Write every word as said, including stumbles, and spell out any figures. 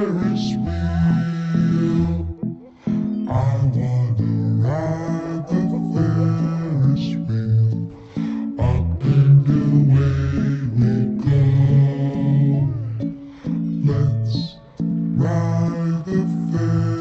Ferris wheel. I wanna ride the Ferris wheel. Up and away we go. Let's ride the Ferris wheel.